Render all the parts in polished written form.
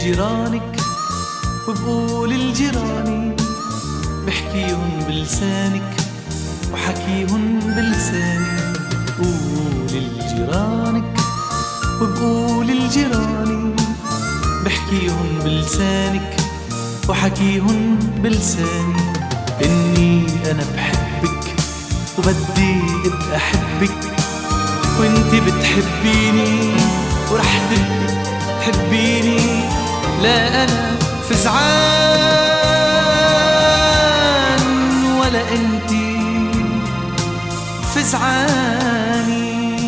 لجيرانك وبقول لجيراني، بحكيهن بلسانك وحكيهن بلساني. قول لجيرانك وبقول لجيراني، بحكيهن بلسانك وحكيهن بلساني. إني أنا بحبك وبدي ابقى أحبك، وانت بتحبيني ورح تبقي تحبيني. لا أنا فزعان ولا انتي فزعاني.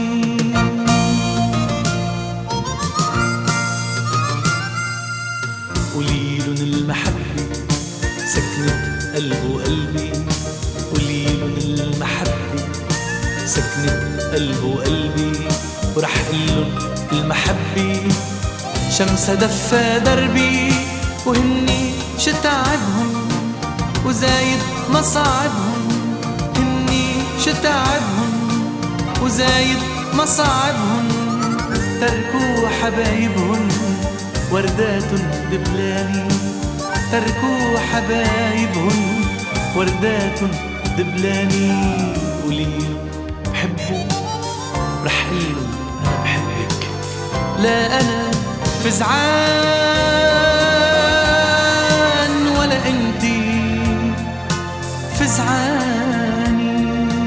قوليلن المحبة سكنت قلبه قلبي، قوليلن المحبة سكنت قلبه قلبي. ورح قلن المحبة شمسة دفى دربي، وهني شتعبهم وزايد مصاعبهم. هني شتعبهم وزايد مصاعبهم، تركوا حبايبهم وردات دبلاني. تركوا حبايبهم وردات دبلاني. قوليلن بحبه رح قلن أنا بحبك. لا أنا فزعان ولا انتي فزعاني.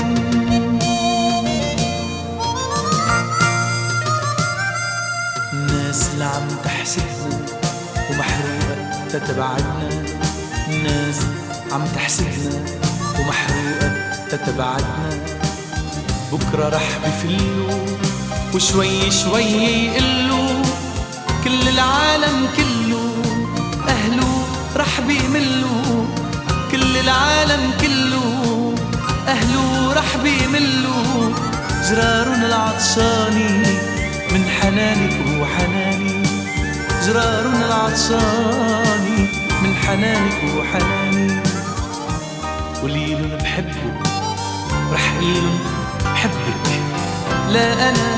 الناس اللي عم تحسدنا ومحروقة تتبعدنا، الناس عم تحسدنا ومحروقة تتبعدنا. بكرة رح بفلوا وشوي شوي يقلوا، كل العالم كله أهله رح بيملوا. كل العالم كله أهله رح بيملوا. جرارن العطشاني من حنانك وحناني، جرارن العطشاني من حنانك وحناني. قوليلن بحبه رح قلن بحبك. لا أنا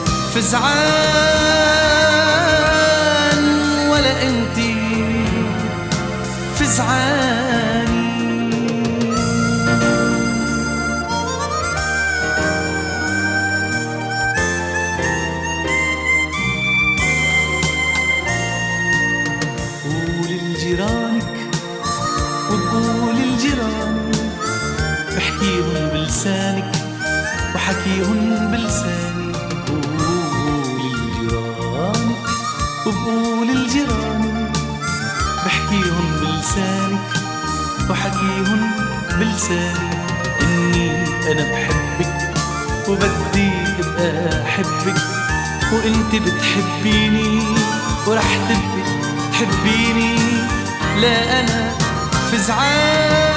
فزعان ولا انتي فزعاني. قول لجيرانك وبقول لجيراني، بحكيهن بلسانك وحكيهن بلساني. وبقول لجيراني، بحكيهن بلسانك وحكيهن بلساني. إني أنا بحبك وبدي ابقى أحبك، وإنت بتحبيني ورح تبقي تحبيني. لا أنا فزعان